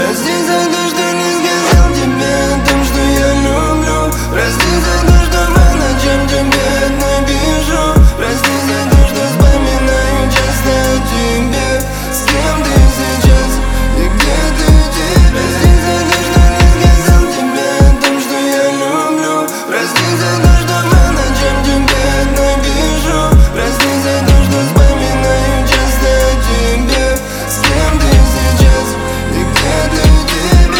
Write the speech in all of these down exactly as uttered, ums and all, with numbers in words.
Прости за то, что не сказал тебе о том, что я люблю. Прости за то, что по ночам тебе одной пишу. Прости за то, что вспоминаю часто о тебе. С кем ты сейчас и где ты теперь? Прости за то, что не сказал тебе о том, что я люблю. Прости за то, что по ночам тебе одной пишу. Прости за то, что вспоминаю часто о тебе. С кем ты сейчас и где ты теперь?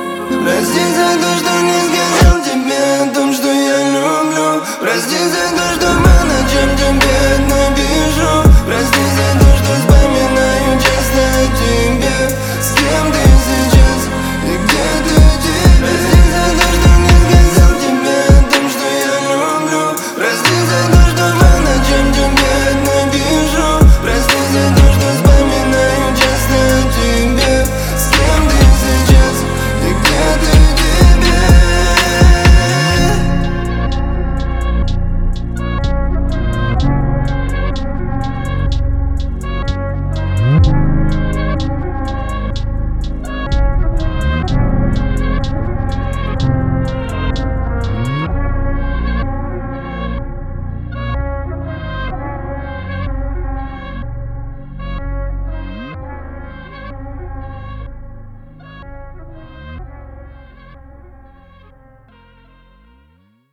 Прости за то, что не сказал тебе о том, что я люблю. Прости за то, что